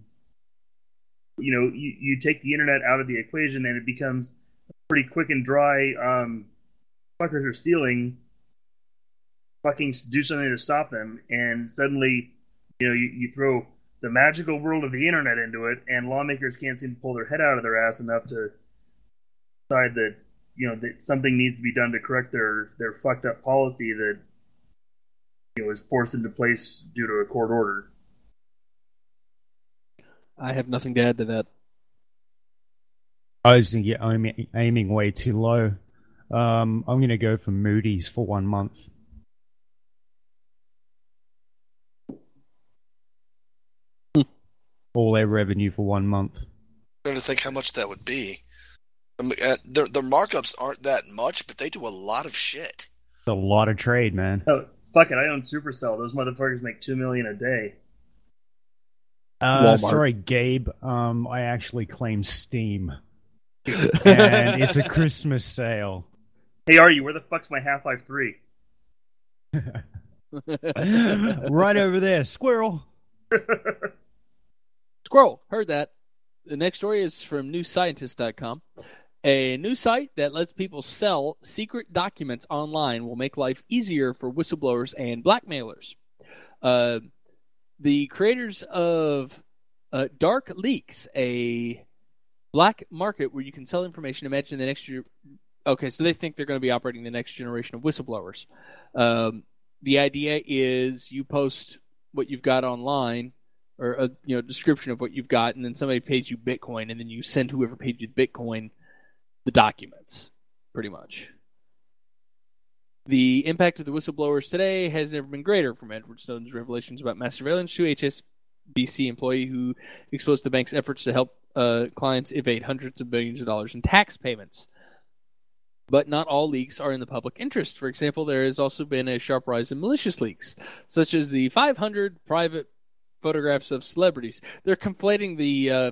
you take the internet out of the equation and it becomes pretty quick and dry. Fuckers are stealing. Fucking do something to stop them, and suddenly, you throw the magical world of the internet into it, and lawmakers can't seem to pull their head out of their ass enough to decide that that something needs to be done to correct their fucked up policy that was forced into place due to a court order. I have nothing to add to that. I was aiming way too low. I'm going to go for Moody's for 1 month. All their revenue for 1 month. I'm trying to think how much that would be. I mean, their markups aren't that much, but they do a lot of shit. It's a lot of trade, man. Oh, fuck it. I own Supercell. Those motherfuckers make $2 million a day. Sorry, Gabe. I actually claim Steam. And it's a Christmas sale. Hey, where the fuck's my Half-Life 3? Right over there, squirrel. Squirrel, heard that. The next story is from newscientist.com. A new site that lets people sell secret documents online will make life easier for whistleblowers and blackmailers. The creators of Dark Leaks, a black market where you can sell information. Imagine the next year. Okay, so they think they're going to be operating the next generation of whistleblowers. The idea is you post what you've got online, or a description of what you've got, and then somebody pays you Bitcoin, and then you send whoever paid you Bitcoin the documents, pretty much. The impact of the whistleblowers today has never been greater, from Edward Snowden's revelations about mass surveillance to HSBC employee who exposed the bank's efforts to help clients evade hundreds of billions of dollars in tax payments. But not all leaks are in the public interest. For example, there has also been a sharp rise in malicious leaks, such as the 500 private photographs of celebrities. They're conflating the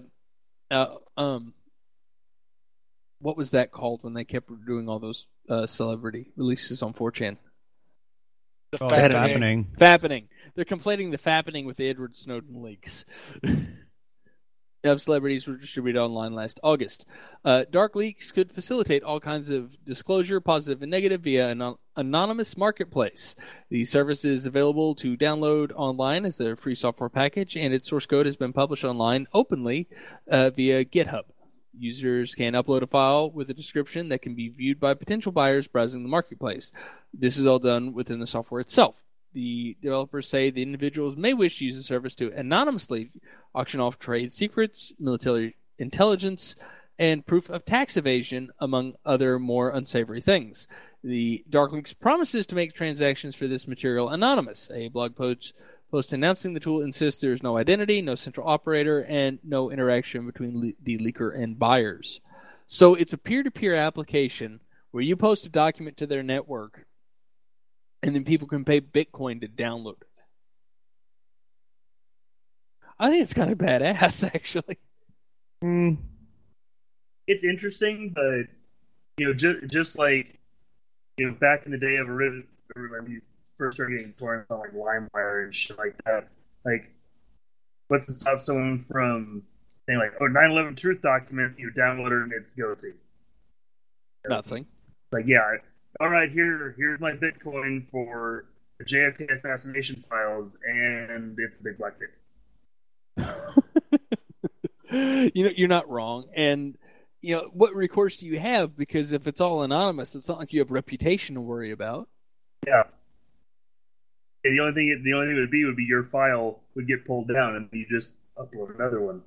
what was that called when they kept doing all those celebrity releases on 4chan? The fappening. Fappening. They're conflating the fappening with the Edward Snowden leaks. Of celebrities were distributed online last August. Dark Leaks could facilitate all kinds of disclosure, positive and negative, via an anonymous marketplace. The service is available to download online as a free software package, and its source code has been published online openly via GitHub. Users can upload a file with a description that can be viewed by potential buyers browsing the marketplace. This is all done within the software itself. The developers say the individuals may wish to use the service to anonymously auction off trade secrets, military intelligence, and proof of tax evasion, among other more unsavory things. The Darklinks promises to make transactions for this material anonymous. A blog post announcing the tool insists there is no identity, no central operator, and no interaction between the leaker and buyers. So it's a peer-to-peer application where you post a document to their network, and then people can pay Bitcoin to download it. I think it's kind of badass, actually. It's interesting, but just like back in the day of when you first started getting torrents on like LimeWire and shit like that, like what's to stop someone from saying like, 9/11 truth documents, you download it and it's go-to? Nothing. Like, yeah, all right, here's my Bitcoin for the JFK assassination files, and it's a big black dick. You're not wrong, and what recourse do you have? Because if it's all anonymous, it's not like you have reputation to worry about. Yeah. And the only thing it would be your file would get pulled down, and you just upload another one.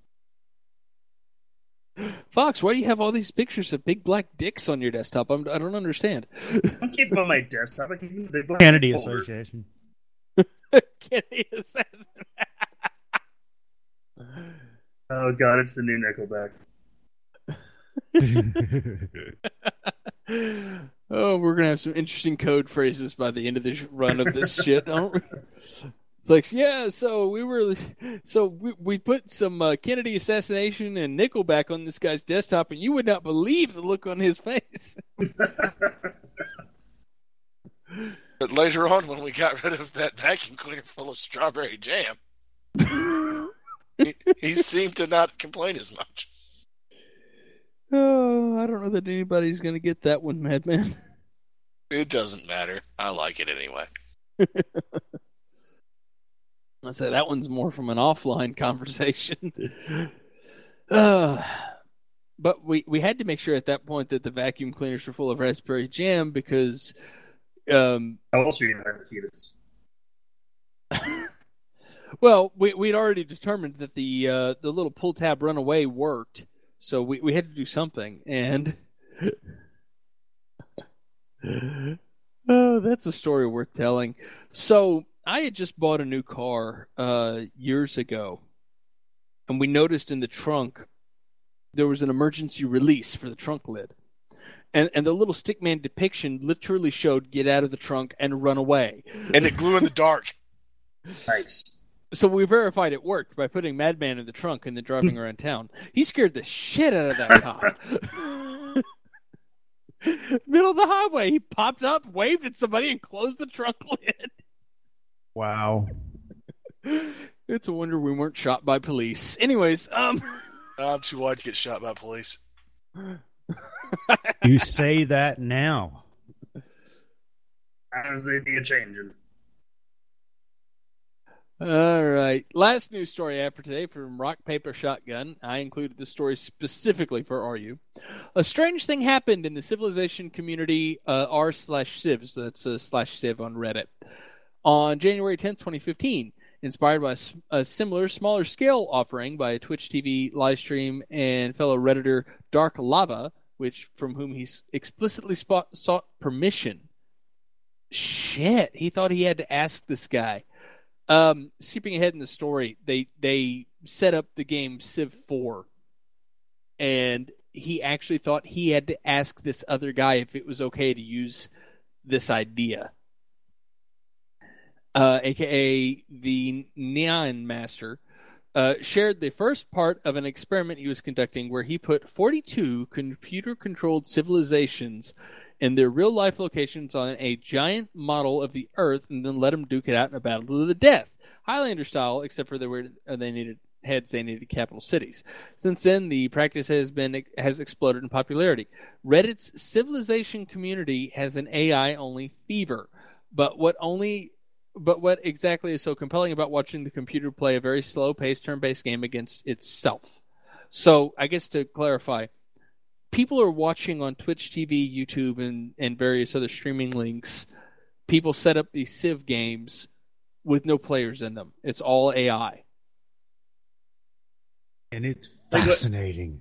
Fox, why do you have all these pictures of big black dicks on your desktop? I don't understand. I keep them on my desktop. I keep them Kennedy Association. Kennedy Assassin. Oh god, it's the new Nickelback. Oh, we're gonna have some interesting code phrases by the end of this run of this shit, don't we? It's like, yeah, so we put some Kennedy assassination and Nickelback on this guy's desktop, and you would not believe the look on his face. But later on, when we got rid of that vacuum cleaner full of strawberry jam, he seemed to not complain as much. Oh, I don't know that anybody's going to get that one, Madman. It doesn't matter. I like it anyway. I say that one's more from an offline conversation. But we had to make sure at that point that the vacuum cleaners were full of raspberry jam because... How else are you going to have a fetus? Well, we'd already determined that the little pull tab runaway worked. So we had to do something, and oh, that's a story worth telling. So I had just bought a new car years ago, and we noticed in the trunk there was an emergency release for the trunk lid. And the little stickman depiction literally showed get out of the trunk and run away. And it glue in the dark. Nice. So we verified it worked by putting Madman in the trunk and then driving around town. He scared the shit out of that cop. Middle of the highway, he popped up, waved at somebody, and closed the trunk lid. Wow. It's a wonder we weren't shot by police. Anyways, I'm too wide to get shot by police. You say that now. How's it be a changing? All right. Last news story after today from Rock, Paper, Shotgun. I included this story specifically for RU. A strange thing happened in the Civilization community, r/Civs. That's /Civ on Reddit. On January 10th, 2015, inspired by a similar, smaller scale offering by a Twitch TV live stream and fellow Redditor Dark Lava, from whom he explicitly sought permission. Shit. He thought he had to ask this guy. Skipping ahead in the story, they set up the game Civ 4, and he actually thought he had to ask this other guy if it was okay to use this idea. AKA the Neon Master, shared the first part of an experiment he was conducting where he put 42 computer-controlled civilizations in their real-life locations on a giant model of the Earth and then let them duke it out in a battle to the death. Highlander style, except for they needed heads, they needed capital cities. Since then, the practice has exploded in popularity. Reddit's Civilization community has an AI-only fever. But what exactly is so compelling about watching the computer play a very slow-paced, turn-based game against itself? So, I guess to clarify, people are watching on Twitch TV, YouTube, and various other streaming links. People set up these Civ games with no players in them. It's all AI. And it's fascinating.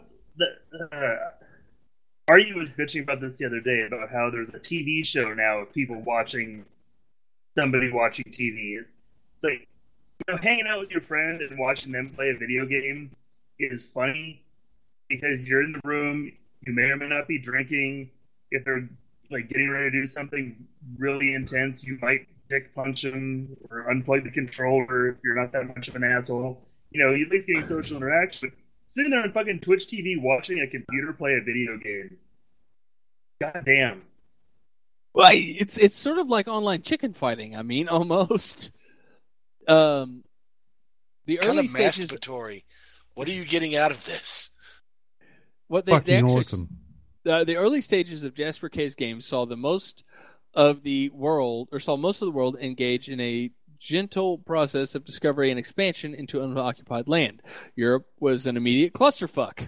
Artie was bitching about this the other day about how there's a TV show now of people watching somebody watching TV. It's like, hanging out with your friend and watching them play a video game is funny because you're in the room, you may or may not be drinking. If they're like getting ready to do something really intense, you might dick punch them or unplug the controller if you're not that much of an asshole. You're at least getting social interaction. Sitting there on fucking Twitch TV watching a computer play a video game. God damn. Well, it's sort of like online chicken fighting. I mean, almost. The early stages. Masturbatory. What are you getting out of this? What Fucking awesome. The early stages of Jasper K's games saw most of the world engage in a gentle process of discovery and expansion into unoccupied land. Europe was an immediate clusterfuck.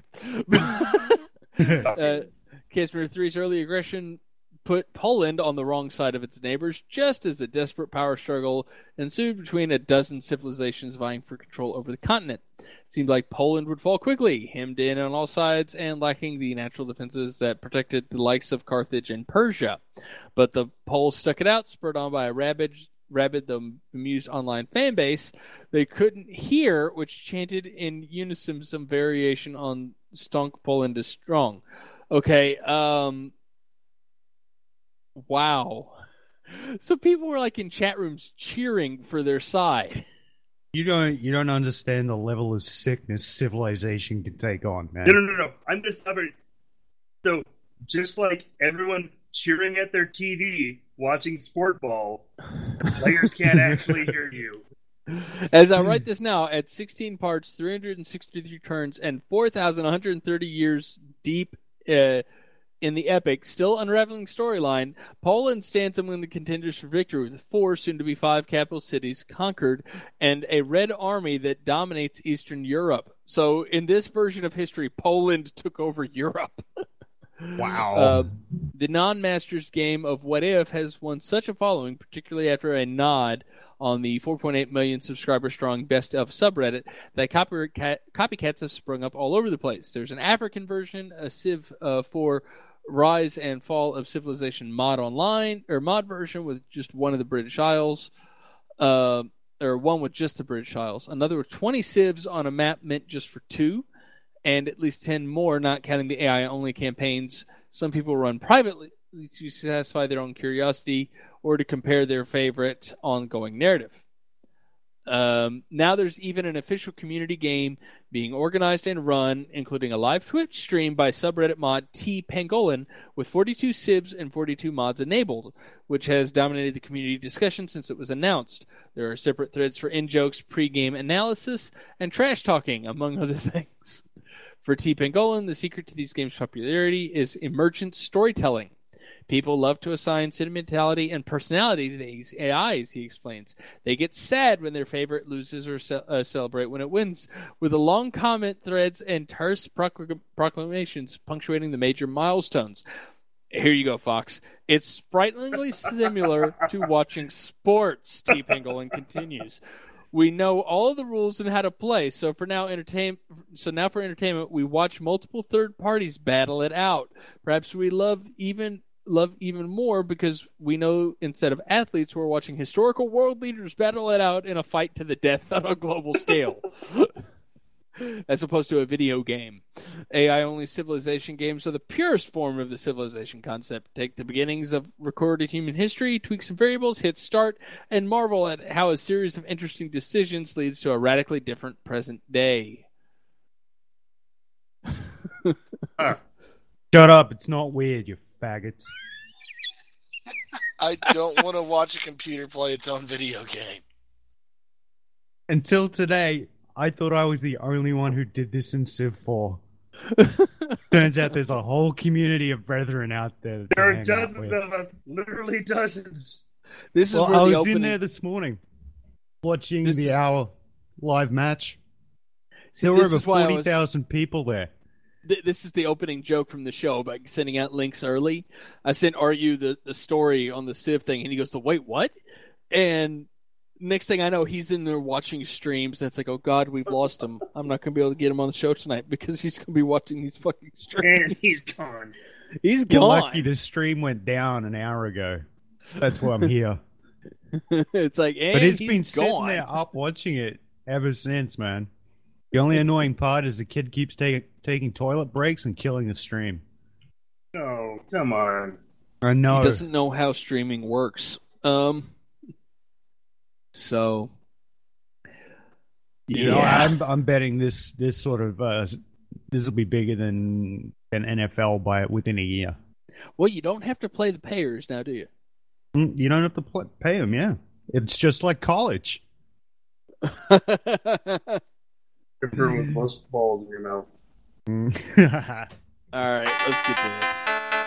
Casimir III's early aggression put Poland on the wrong side of its neighbors, just as a desperate power struggle ensued between a dozen civilizations vying for control over the continent. It seemed like Poland would fall quickly, hemmed in on all sides and lacking the natural defenses that protected the likes of Carthage and Persia. But the Poles stuck it out, spurred on by a rabid, the bemused online fan base they couldn't hear, which chanted in unison some variation on Stonk Poland is strong. Okay, wow. So people were like in chat rooms cheering for their side. You don't understand the level of sickness civilization can take on, man. No. I'm just stubborn. So just like everyone cheering at their TV watching sport ball, players can't actually hear you. As I write this now, at 16 parts, 363 turns, and 4,130 years deep in the epic, still unraveling storyline, Poland stands among the contenders for victory with 4, soon to be 5 capital cities conquered and a Red Army that dominates Eastern Europe. So in this version of history, Poland took over Europe. Wow. The non-masters game of What If has won such a following, particularly after a nod on the 4.8 million subscriber strong Best Of subreddit, that copycats have sprung up all over the place. There's an African version, a Civ 4 Rise and Fall of Civilization mod version with just one of the British Isles, or one with just the British Isles. Another with 20 civs on a map meant just for 2. And at least 10 more, not counting the AI-only campaigns some people run privately to satisfy their own curiosity or to compare their favorite ongoing narrative. Now there's even an official community game being organized and run, including a live Twitch stream by subreddit mod T Pangolin with 42 civs and 42 mods enabled, which has dominated the community discussion since it was announced. There are separate threads for in-jokes, pre-game analysis, and trash talking, among other things. For T. Pangolin, the secret to these games' popularity is emergent storytelling. People love to assign sentimentality and personality to these AIs, he explains. They get sad when their favorite loses or celebrate when it wins, with a long comment threads and terse proclamations punctuating the major milestones. Here you go, Fox. It's frighteningly similar to watching sports, T. Pangolin continues. We know all of the rules and how to play. So now for entertainment, we watch multiple third parties battle it out. Perhaps we love even more because we know instead of athletes, we're watching historical world leaders battle it out in a fight to the death on a global scale. As opposed to a video game. AI-only civilization games are the purest form of the civilization concept. Take the beginnings of recorded human history, tweak some variables, hit start, and marvel at how a series of interesting decisions leads to a radically different present day. Shut up, it's not weird, you faggots. I don't want to watch a computer play its own video game. Until today, I thought I was the only one who did this in Civ 4. Turns out there's a whole community of brethren out there. There are dozens of us, literally dozens. I was in there this morning watching the hour live match. There were over 40,000 people there. This is the opening joke from the show about sending out links early. I sent RU the story on the Civ thing, and he goes, wait, what? And Next thing I know, he's in there watching streams. And it's like, oh God, we've lost him. I'm not going to be able to get him on the show tonight because he's going to be watching these fucking streams. And he's gone. He's You're gone. lucky the stream went down an hour ago. That's why I'm here. It's like, but it's been gone. sitting there up watching it ever since, man. The only annoying part is the kid keeps taking toilet breaks and killing the stream. Oh, come on. I know. He doesn't know how streaming works. So, yeah, I'm betting this sort of this will be bigger than NFL within a year. Well, you don't have to play the payers now, do you? You don't have to pay them. Yeah, it's just like college. Different with most balls in your mouth. All right, let's get to this.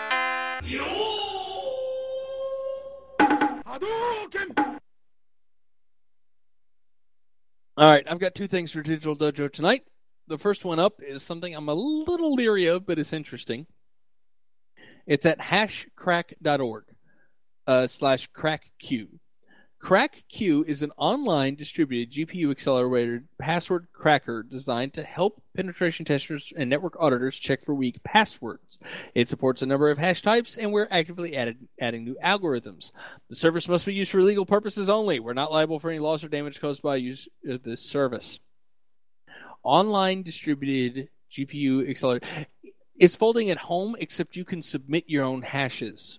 All right, I've got two things for Digital Dojo tonight. The first one up is something I'm a little leery of, but it's interesting. It's at hashcrack.org /crackq. CrackQ is an online distributed GPU-accelerated password cracker designed to help penetration testers and network auditors check for weak passwords. It supports a number of hash types, and we're actively adding new algorithms. The service must be used for legal purposes only. We're not liable for any loss or damage caused by use of this service. Online distributed GPU-accelerated. It's folding at home, except you can submit your own hashes.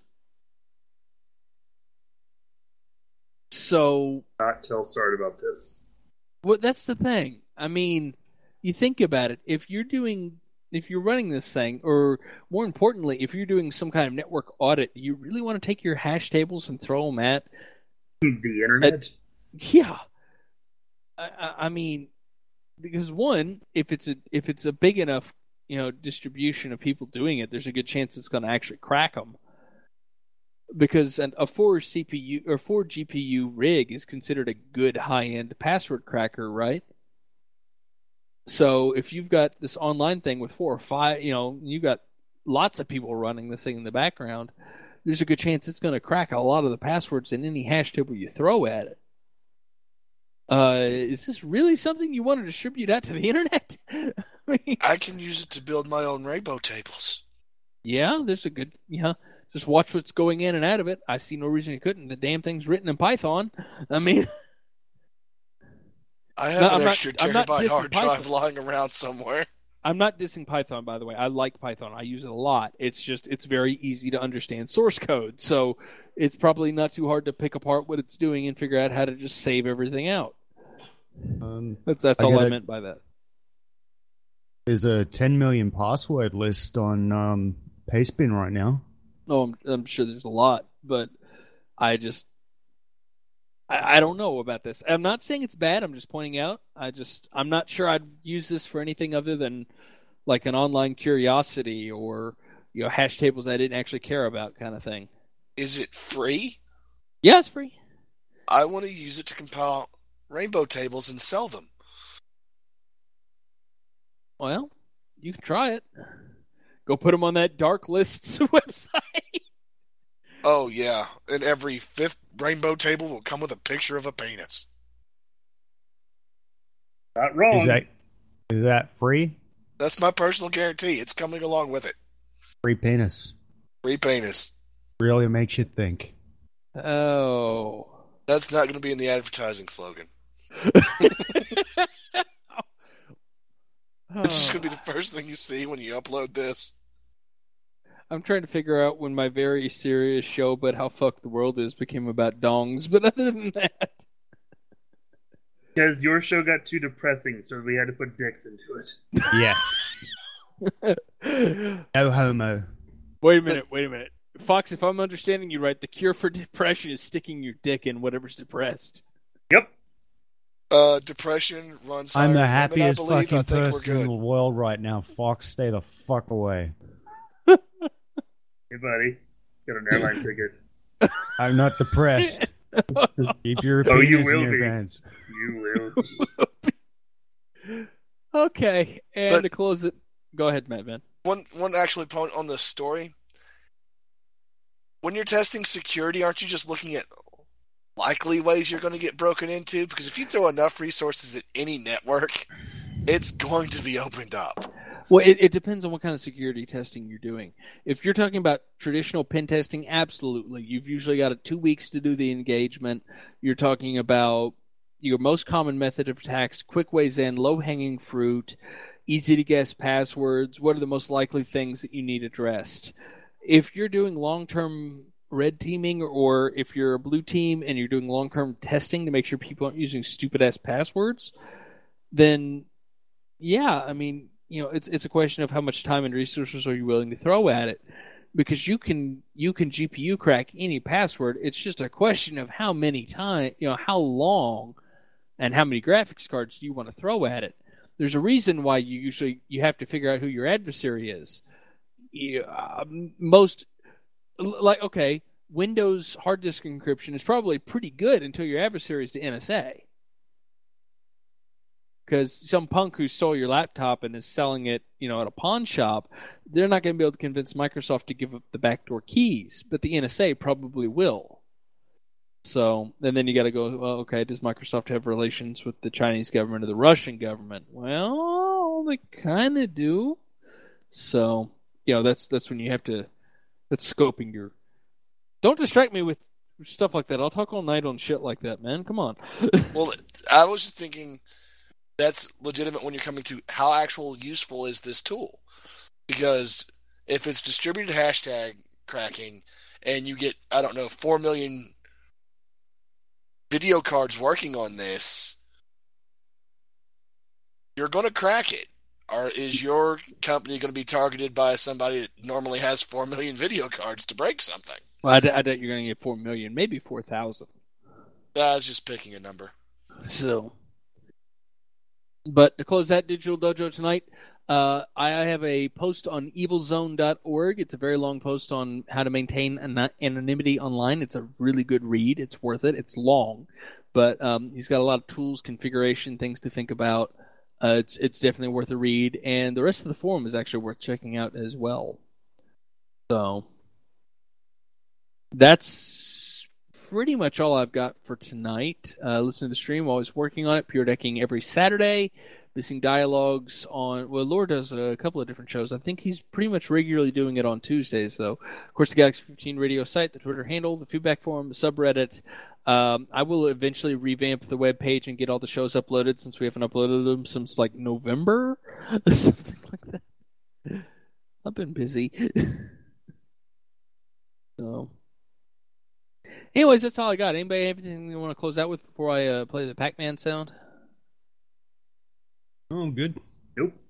So, not tell Start about this. Well, that's the thing. I mean, you think about it. If you're running this thing, or more importantly, if you're doing some kind of network audit, you really want to take your hash tables and throw them at the internet. Yeah, I mean, because one, if it's a big enough distribution of people doing it, there's a good chance it's going to actually crack them. Because a 4 CPU or 4 GPU rig is considered a good high-end password cracker, right? So if you've got this online thing with 4 or 5, you've got lots of people running this thing in the background, there's a good chance it's going to crack a lot of the passwords in any hash table you throw at it. Is this really something you want to distribute out to the internet? I can use it to build my own rainbow tables. Yeah, there's a good... Just watch what's going in and out of it. I see no reason you couldn't. The damn thing's written in Python. I mean... I have an extra terabyte hard drive lying around somewhere. I'm not dissing Python, by the way. I like Python. I use it a lot. It's very easy to understand source code. So it's probably not too hard to pick apart what it's doing and figure out how to just save everything out. That's all I meant by that. There's a 10 million password list on Pastebin right now. Oh, I'm sure there's a lot, but I don't know about this. I'm not saying it's bad. I'm just pointing out. I'm not sure I'd use this for anything other than like an online curiosity or hash tables I didn't actually care about kind of thing. Is it free? Yeah, it's free. I want to use it to compile rainbow tables and sell them. Well, you can try it. Go put them on that Dark Lists website. Oh, yeah. And every 5th rainbow table will come with a picture of a penis. Not wrong. Is that free? That's my personal guarantee. It's coming along with it. Free penis. Free penis. Really makes you think. Oh. That's not going to be in the advertising slogan. It's just going to be the first thing you see when you upload this. I'm trying to figure out when my very serious show about how fucked the world is became about dongs, but other than that... Because your show got too depressing, so we had to put dicks into it. Yes. No homo. Wait a minute. Fox, if I'm understanding you right, the cure for depression is sticking your dick in whatever's depressed. Yep. Depression runs higher. I'm the happiest fucking person in the world right now. Fox, stay the fuck away. Hey, buddy. Got an airline ticket. I'm not depressed. Keep your penis in your pants. You will be. Okay, and to close it, go ahead, Matt Van. One actually point on this story. When you're testing security, aren't you just looking at likely ways you're going to get broken into, because if you throw enough resources at any network, it's going to be opened up. Well, it depends on what kind of security testing you're doing. If you're talking about traditional pen testing, absolutely. You've usually got 2 weeks to do the engagement. You're talking about your most common method of attacks, quick ways in, low-hanging fruit, easy-to-guess passwords. What are the most likely things that you need addressed? If you're doing long-term red teaming, or if you're a blue team and you're doing long-term testing to make sure people aren't using stupid-ass passwords, then, yeah, I mean, it's a question of how much time and resources are you willing to throw at it, because you can GPU crack any password. It's just a question of how many times, how long, and how many graphics cards do you want to throw at it. There's a reason why you have to figure out who your adversary is. Windows hard disk encryption is probably pretty good until your adversary is the NSA. Because some punk who stole your laptop and is selling it, at a pawn shop, they're not going to be able to convince Microsoft to give up the backdoor keys, but the NSA probably will. So, and then you got to go, well, okay, does Microsoft have relations with the Chinese government or the Russian government? Well, they kind of do. So, that's when you have to, that's scoping your, don't distract me with stuff like that. I'll talk all night on shit like that, man. Come on. Well, I was just thinking, that's legitimate when you're coming to how actual useful is this tool. Because if it's distributed hashtag cracking and you get, 4 million video cards working on this, you're going to crack it. Or is your company going to be targeted by somebody that normally has 4 million video cards to break something? Well, I doubt you're going to get 4 million, maybe 4,000. I was just picking a number. So, but to close that Digital Dojo tonight, I have a post on evilzone.org. It's a very long post on how to maintain anonymity online. It's a really good read. It's worth it. It's long, but he's got a lot of tools, configuration, things to think about. It's definitely worth a read, and the rest of the forum is actually worth checking out as well. So that's pretty much all I've got for tonight. Listen to the stream while I was working on it. Pure Decking every Saturday. Missing Dialogues on, well, Lore does a couple of different shows. I think he's pretty much regularly doing it on Tuesdays, though. Of course, the Galaxy 15 radio site, the Twitter handle, the feedback forum, the subreddit. I will eventually revamp the web page and get all the shows uploaded, since we haven't uploaded them since, like, November? Something like that. I've been busy. So, anyways, that's all I got. Anybody have anything you want to close out with before I play the Pac-Man sound? Oh, good. Nope.